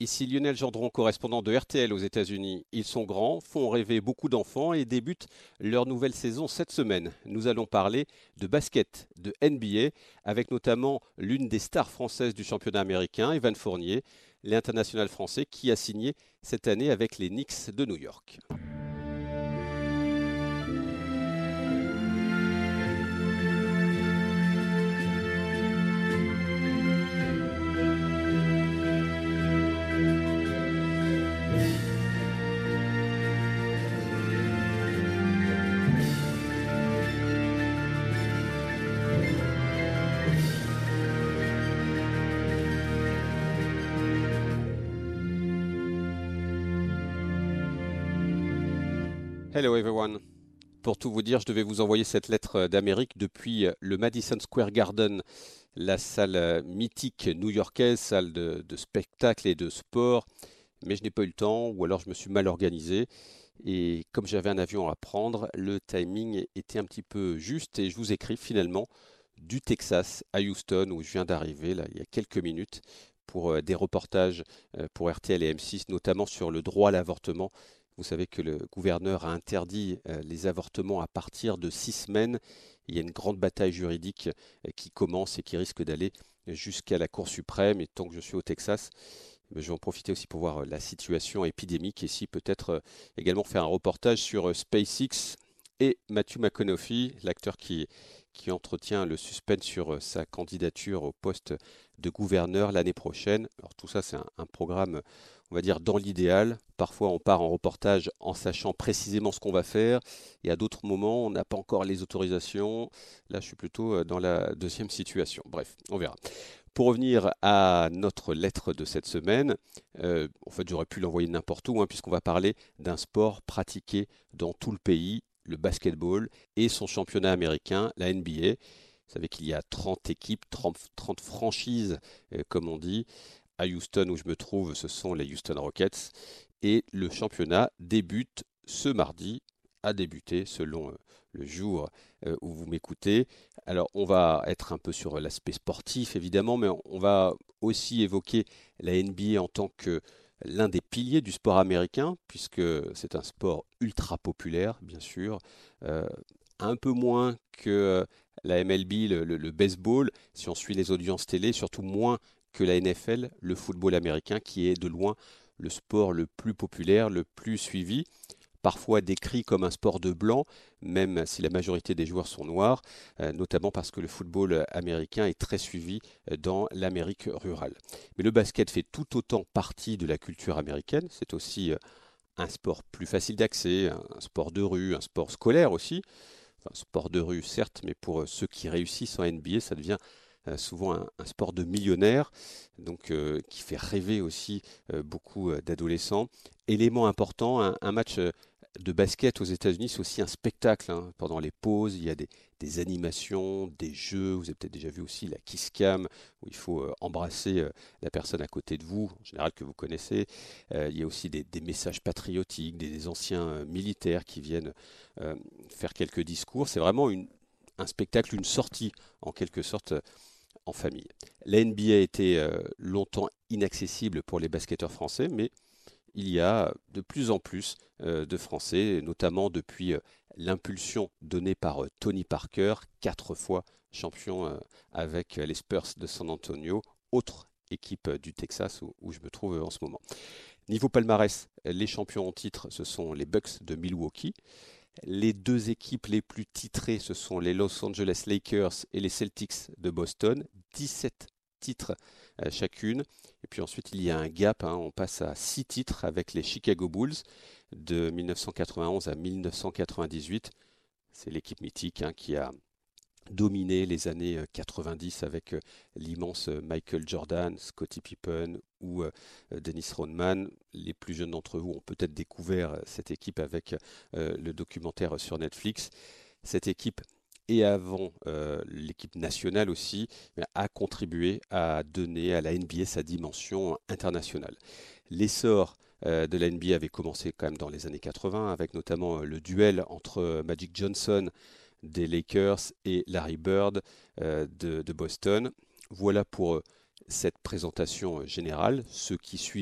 Ici Lionel Gendron, correspondant de RTL aux États-Unis. Ils sont grands, font rêver beaucoup d'enfants et débutent leur nouvelle saison cette semaine. Nous allons parler de basket, de NBA, avec notamment l'une des stars françaises du championnat américain, Evan Fournier, l'international français qui a signé cette année avec les Knicks de New York. Hello everyone. Pour tout vous dire, je devais vous envoyer cette lettre d'Amérique depuis le Madison Square Garden, la salle mythique new-yorkaise, salle de spectacle et de sport. Mais je n'ai pas eu le temps, ou alors je me suis mal organisé. Et comme j'avais un avion à prendre, le timing était un petit peu juste et je vous écris finalement du Texas à Houston où je viens d'arriver là il y a quelques minutes pour des reportages pour RTL et M6, notamment sur le droit à l'avortement. Vous savez que le gouverneur a interdit les avortements à partir de 6 semaines. Il y a une grande bataille juridique qui commence et qui risque d'aller jusqu'à la Cour suprême. Et tant que je suis au Texas, je vais en profiter aussi pour voir la situation épidémique et si peut-être également faire un reportage sur SpaceX et Matthew McConaughey, l'acteur qui entretient le suspense sur sa candidature au poste de gouverneur l'année prochaine. Alors tout ça, c'est un programme, on va dire, dans l'idéal. Parfois, on part en reportage en sachant précisément ce qu'on va faire, et à d'autres moments, on n'a pas encore les autorisations. Là, je suis plutôt dans la deuxième situation. Bref, on verra. Pour revenir à notre lettre de cette semaine, en fait, j'aurais pu l'envoyer n'importe où, hein, puisqu'on va parler d'un sport pratiqué dans tout le pays, le basketball, et son championnat américain, la NBA. Vous savez qu'il y a 30 équipes, 30 franchises, comme on dit. À Houston, où je me trouve, ce sont les Houston Rockets. Et le championnat débute ce mardi, a débuté selon le jour où vous m'écoutez. Alors, on va être un peu sur l'aspect sportif, évidemment, mais on va aussi évoquer la NBA en tant que l'un des piliers du sport américain, puisque c'est un sport ultra populaire, bien sûr, euh, un peu moins que la MLB, le baseball, si on suit les audiences télé, surtout moins que la NFL, le football américain, qui est de loin le sport le plus populaire, le plus suivi, parfois décrit comme un sport de blanc, même si la majorité des joueurs sont noirs, notamment parce que le football américain est très suivi dans l'Amérique rurale. Mais le basket fait tout autant partie de la culture américaine, c'est aussi un sport plus facile d'accès, un sport de rue, un sport scolaire aussi. Enfin, sport de rue certes, mais pour ceux qui réussissent en NBA, ça devient souvent un sport de millionnaire, donc qui fait rêver aussi beaucoup d'adolescents. Élément important, un match de basket aux États-Unis, c'est aussi un spectacle, hein. Pendant les pauses, il y a des animations, des jeux. Vous avez peut-être déjà vu aussi la kiss cam, où il faut embrasser la personne à côté de vous, en général que vous connaissez. Il y a aussi des messages patriotiques, des anciens militaires qui viennent faire quelques discours. C'est vraiment un spectacle, une sortie en quelque sorte en famille. La NBA a été longtemps inaccessible pour les basketteurs français, mais il y a de plus en plus de Français, notamment depuis l'impulsion donnée par Tony Parker, 4 fois champion avec les Spurs de San Antonio, autre équipe du Texas où je me trouve en ce moment. Niveau palmarès, les champions en titre, ce sont les Bucks de Milwaukee. Les deux équipes les plus titrées, ce sont les Los Angeles Lakers et les Celtics de Boston, 17 titres chacune. Et puis ensuite, il y a un gap, hein, on passe à 6 titres avec les Chicago Bulls de 1991 à 1998. C'est l'équipe mythique, hein, qui a dominé les années 90 avec l'immense Michael Jordan, Scottie Pippen ou Dennis Rodman. Les plus jeunes d'entre vous ont peut-être découvert cette équipe avec le documentaire sur Netflix. Cette équipe et avant l'équipe nationale aussi, a contribué à donner à la NBA sa dimension internationale. L'essor de la NBA avait commencé quand même dans les années 80, avec notamment le duel entre Magic Johnson des Lakers et Larry Bird de Boston. Voilà pour cette présentation générale. Ceux qui suivent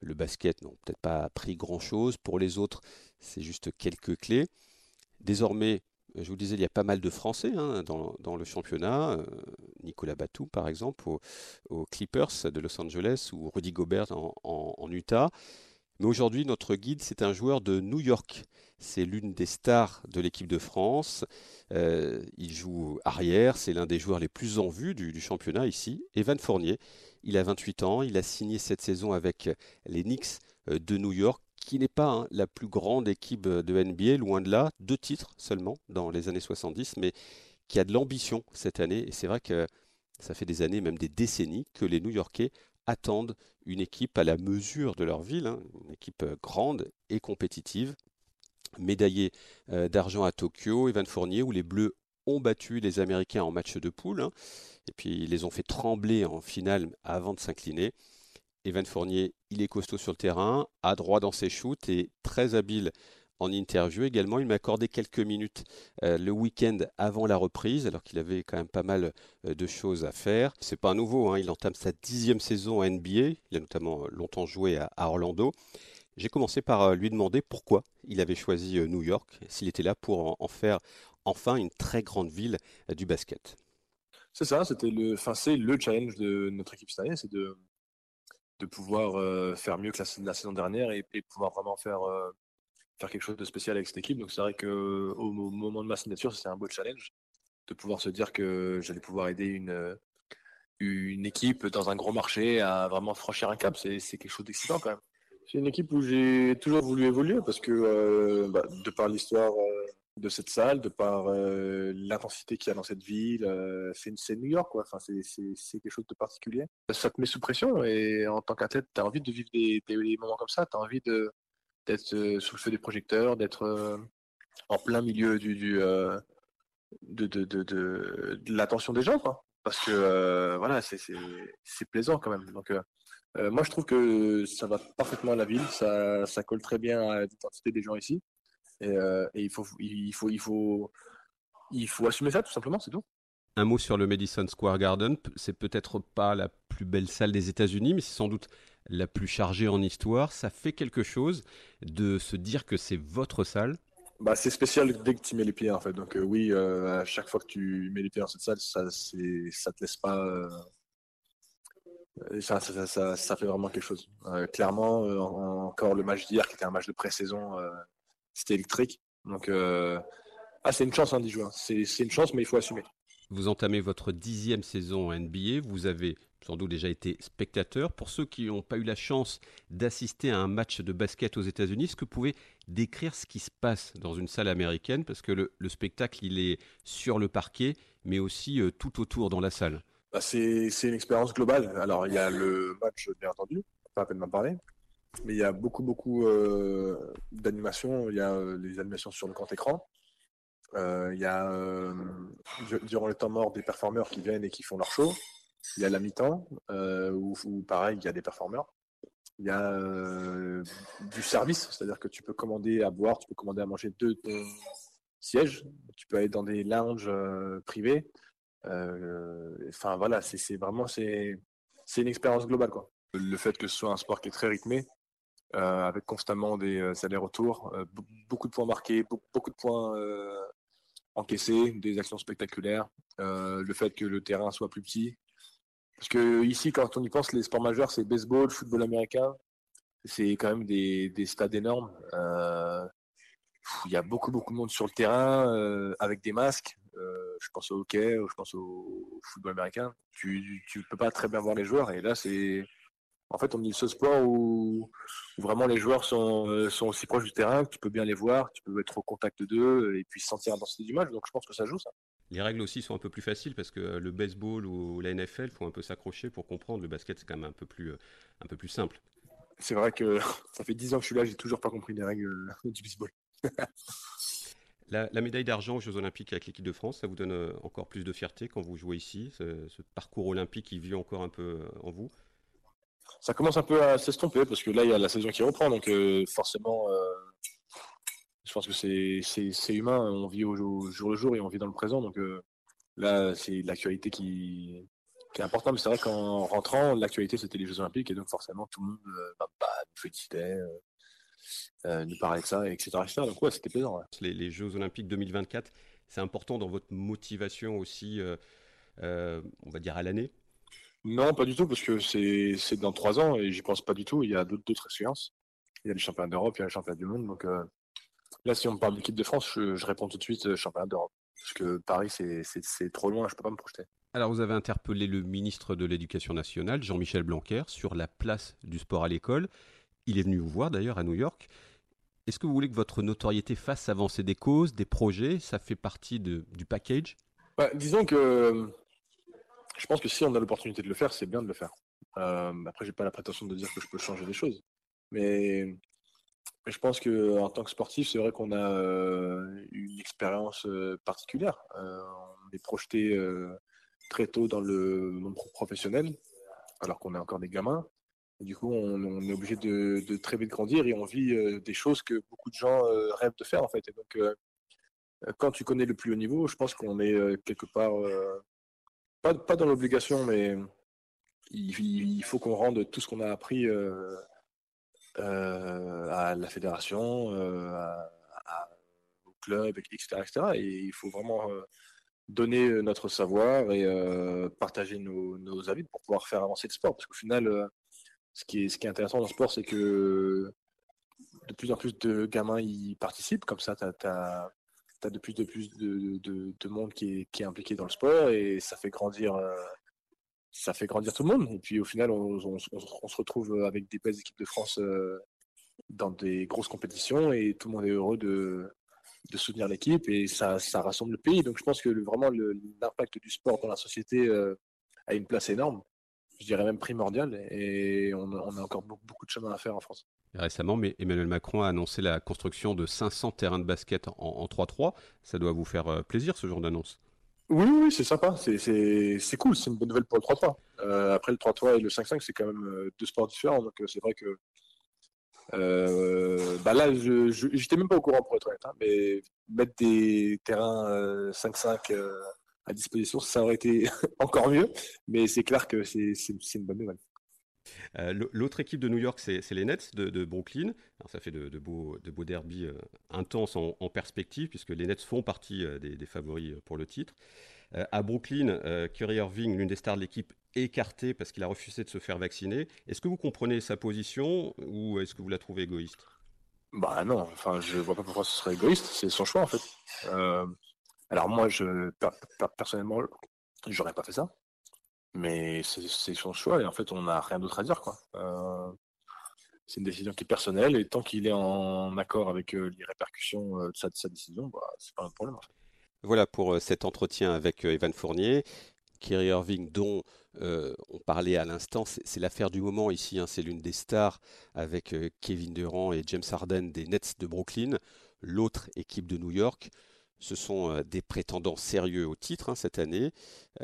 Le basket n'ont peut-être pas appris grand-chose. Pour les autres, c'est juste quelques clés. Désormais, je vous disais, il y a pas mal de Français dans le championnat. Nicolas Batum, par exemple, aux Clippers de Los Angeles ou Rudy Gobert en Utah. Mais aujourd'hui, notre guide, c'est un joueur de New York. C'est l'une des stars de l'équipe de France. Il joue arrière. C'est l'un des joueurs les plus en vue du championnat ici. Evan Fournier. Il a 28 ans. Il a signé cette saison avec les Knicks de New York, qui n'est pas la plus grande équipe de NBA, loin de là. 2 titres seulement dans les années 70, mais qui a de l'ambition cette année. Et c'est vrai que ça fait des années, même des décennies, que les New-Yorkais attendent une équipe à la mesure de leur ville, une équipe grande et compétitive. Médaillé d'argent à Tokyo, Evan Fournier, où les Bleus ont battu les Américains en match de poule, et puis ils les ont fait trembler en finale avant de s'incliner. Evan Fournier, il est costaud sur le terrain, adroit dans ses shoots et très habile en interview également. Il m'a accordé quelques minutes le week-end avant la reprise, alors qu'il avait quand même pas mal de choses à faire. C'est pas un nouveau, il entame sa 10e saison en NBA. Il a notamment longtemps joué à Orlando. J'ai commencé par lui demander pourquoi il avait choisi New York, s'il était là pour en faire enfin une très grande ville du basket. C'est ça, enfin, c'est le challenge de notre équipe cette année, c'est de pouvoir faire mieux que la saison dernière et pouvoir vraiment faire quelque chose de spécial avec cette équipe. Donc c'est vrai qu'au moment de ma signature, c'était un beau challenge de pouvoir se dire que j'allais pouvoir aider une équipe dans un gros marché à vraiment franchir un cap. C'est quelque chose d'excitant quand même. C'est une équipe où j'ai toujours voulu évoluer parce que de par l'histoire de cette salle, de par l'intensité qu'il y a dans cette ville, c'est New York, quoi. Enfin, c'est quelque chose de particulier. Ça te met sous pression et en tant qu'athlète, tu as envie de vivre des moments comme ça. Tu as envie d'être sous le feu des projecteurs, d'être en plein milieu de l'attention des gens, quoi. Parce que voilà, c'est plaisant quand même. Donc, moi, je trouve que ça va parfaitement à la ville, ça colle très bien à l'identité des gens ici. Et il faut assumer ça, tout simplement, c'est tout. Un mot sur le Madison Square Garden. C'est peut-être pas la plus belle salle des États-Unis, mais c'est sans doute la plus chargée en histoire. Ça fait quelque chose de se dire que c'est votre salle. Bah, c'est spécial dès que tu mets les pieds, en fait. Donc, oui, à chaque fois que tu mets les pieds dans cette salle, ça te laisse pas. Ça fait vraiment quelque chose. Clairement, encore le match d'hier, qui était un match de pré-saison, c'était électrique. Donc, c'est une chance d'y jouer. C'est une chance, mais il faut assumer. Vous entamez votre 10e saison en NBA. Vous avez sans doute déjà été spectateur. Pour ceux qui n'ont pas eu la chance d'assister à un match de basket aux États-Unis, est-ce que vous pouvez décrire ce qui se passe dans une salle américaine? Parce que le spectacle, il est sur le parquet, mais aussi tout autour dans la salle. Bah, c'est une expérience globale. Alors, il y a le match, bien entendu, pas à peine m'en parler, mais il y a beaucoup d'animations. Il y a les animations sur le grand écran. Il y a, durant le temps mort, des performeurs qui viennent et qui font leur show. Il y a la mi-temps, où pareil, il y a des performeurs. Il y a du service, c'est-à-dire que tu peux commander à boire, tu peux commander à manger de ton siège. Tu peux aller dans des lounges privés. Enfin voilà, c'est une expérience globale, quoi. Le fait que ce soit un sport qui est très rythmé, avec constamment des allers-retours, beaucoup de points marqués, beaucoup de points encaissés, des actions spectaculaires, le fait que le terrain soit plus petit. Parce que ici, quand on y pense, les sports majeurs, c'est baseball, football américain, c'est quand même des stades énormes. Il y a beaucoup de monde sur le terrain avec des masques. Je pense au hockey, je pense au football américain. Tu peux pas très bien voir les joueurs. Et là, en fait, on est le seul sport où vraiment les joueurs sont aussi proches du terrain, que tu peux bien les voir, tu peux être au contact d'eux et puis sentir l'intensité du match. Donc je pense que ça joue, ça. Les règles aussi sont un peu plus faciles parce que le baseball ou la NFL, il faut un peu s'accrocher pour comprendre. Le basket, c'est quand même un peu plus simple. C'est vrai que ça fait 10 ans que je suis là, j'ai toujours pas compris les règles du baseball. La médaille d'argent aux Jeux Olympiques avec l'équipe de France, ça vous donne encore plus de fierté quand vous jouez ici, ce parcours olympique qui vit encore un peu en vous? Ça commence un peu à s'estomper parce que là, il y a la saison qui reprend. Donc forcément, je pense que c'est humain. On vit au jour le jour et on vit dans le présent. Donc là, c'est l'actualité qui est important. Mais c'est vrai qu'en rentrant, l'actualité c'était les Jeux Olympiques et donc forcément tout le monde nous félicitait, nous parlait de ça, etc., etc. Donc ouais, c'était plaisant. Ouais. Les Jeux Olympiques 2024, c'est important dans votre motivation aussi, on va dire à l'année? Non, pas du tout, parce que c'est dans 3 ans et j'y pense pas du tout. Il y a d'autres échéances. Il y a les championnats d'Europe, il y a les championnats du monde. Donc là, si on me parle d'équipe de France, je réponds tout de suite championnat d'Europe. Parce que Paris, c'est trop loin, je peux pas me projeter. Alors, vous avez interpellé le ministre de l'Éducation nationale, Jean-Michel Blanquer, sur la place du sport à l'école. Il est venu vous voir d'ailleurs à New York. Est-ce que vous voulez que votre notoriété fasse avancer des causes, des projets? Ça fait partie du package? Disons que je pense que si on a l'opportunité de le faire, c'est bien de le faire. Après, j'ai pas la prétention de dire que je peux changer les choses. Mais je pense que en tant que sportif, c'est vrai qu'on a une expérience particulière. On est projeté très tôt dans le monde professionnel, alors qu'on est encore des gamins. Et du coup, on est obligé de très vite grandir et on vit des choses que beaucoup de gens rêvent de faire en fait. Et donc, quand tu connais le plus haut niveau, je pense qu'on est quelque part, pas dans l'obligation, mais il faut qu'on rende tout ce qu'on a appris à la fédération, au club, etc., etc. Et il faut vraiment donner notre savoir et partager nos avis pour pouvoir faire avancer le sport. Parce qu'au final, ce qui est intéressant dans le sport, c'est que de plus en plus de gamins y participent. Comme ça, tu as de plus de monde qui est impliqué dans le sport et ça fait grandir tout le monde. Et puis au final, on se retrouve avec des belles équipes de France dans des grosses compétitions et tout le monde est heureux de soutenir l'équipe et ça rassemble le pays. Donc je pense que vraiment l'impact du sport dans la société a une place énorme, je dirais même primordiale, et on a encore beaucoup de chemin à faire en France. Récemment, mais Emmanuel Macron a annoncé la construction de 500 terrains de basket en 3-3. Ça doit vous faire plaisir, ce genre d'annonce. Oui, oui, c'est sympa, c'est cool, c'est une bonne nouvelle pour le 3-3. Après le 3-3 et le 5-5, c'est quand même deux sports différents, donc c'est vrai que là, j'étais même pas au courant pour être honnête, hein, mais mettre des terrains 5-5 à disposition, ça aurait été encore mieux, mais c'est clair que c'est une bonne nouvelle. L'autre équipe de New York, c'est les Nets de Brooklyn. Alors, ça fait de beaux derbies intenses en perspective, puisque les Nets font partie des favoris pour le titre. À Brooklyn, Kyrie Irving, l'une des stars de l'équipe, écarté parce qu'il a refusé de se faire vacciner. Est-ce que vous comprenez sa position ou est-ce que vous la trouvez égoïste? Bah non, enfin je vois pas pourquoi ce serait égoïste, c'est son choix en fait. Euh, alors moi, personnellement, j'aurais pas fait ça, mais c'est son choix et en fait on n'a rien d'autre à dire quoi. C'est une décision qui est personnelle et tant qu'il est en accord avec les répercussions de sa décision, bah, c'est pas un problème en fait. Voilà pour cet entretien avec Evan Fournier. Kyrie Irving, dont on parlait à l'instant, c'est l'affaire du moment ici, hein. C'est l'une des stars avec Kevin Durant et James Harden des Nets de Brooklyn, l'autre équipe de New York. Ce sont des prétendants sérieux au titre, hein, cette année.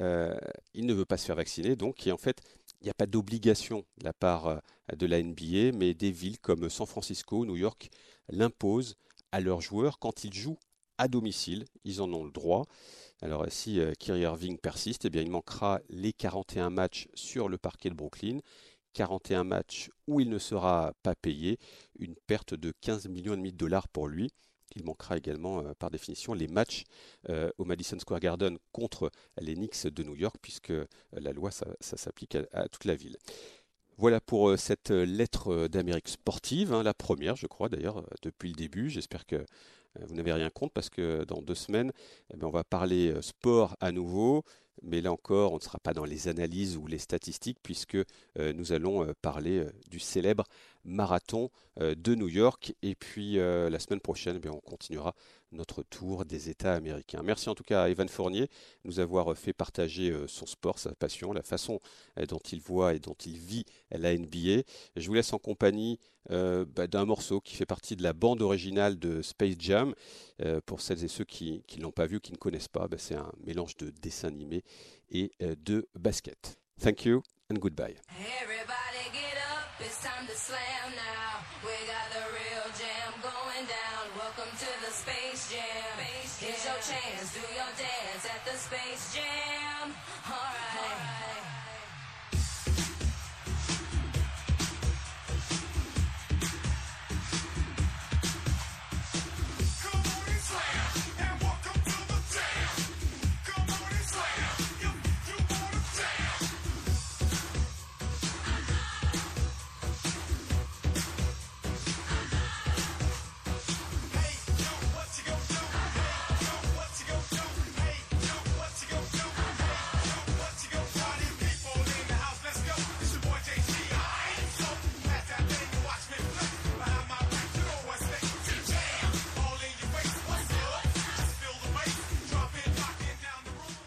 Il ne veut pas se faire vacciner, donc et en fait, il n'y a pas d'obligation de la part de la NBA, mais des villes comme San Francisco, New York l'imposent à leurs joueurs quand ils jouent à domicile. Ils en ont le droit. Alors si Kyrie Irving persiste, eh bien, il manquera les 41 matchs sur le parquet de Brooklyn. 41 matchs où il ne sera pas payé, une perte de 15 millions et demi de dollars pour lui. Il manquera également, par définition, les matchs au Madison Square Garden contre les Knicks de New York, puisque la loi, ça s'applique à toute la ville. Voilà pour cette lettre d'Amérique sportive, hein, la première, je crois d'ailleurs, depuis le début. J'espère que vous n'avez rien contre parce que dans 2 semaines, eh bien, on va parler sport à nouveau. Mais là encore, on ne sera pas dans les analyses ou les statistiques puisque nous allons parler du célèbre marathon de New York. Et puis la semaine prochaine, eh bien, on continuera notre tour des États américains. Merci en tout cas à Evan Fournier de nous avoir fait partager son sport, sa passion, la façon dont il voit et dont il vit la NBA. Je vous laisse en compagnie d'un morceau qui fait partie de la bande originale de Space Jam. Pour celles et ceux qui ne l'ont pas vu, qui ne connaissent pas, c'est un mélange de dessin animé et de basket. Thank you and goodbye. Everybody get up, it's time to slam now. We got the real jam going down. Welcome to the Space Jam. Here's your chance, do your dance at the Space Jam. All right.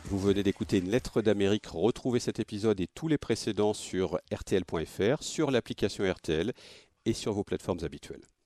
Vous venez d'écouter une lettre d'Amérique. Retrouvez cet épisode et tous les précédents sur rtl.fr, sur l'application RTL et sur vos plateformes habituelles.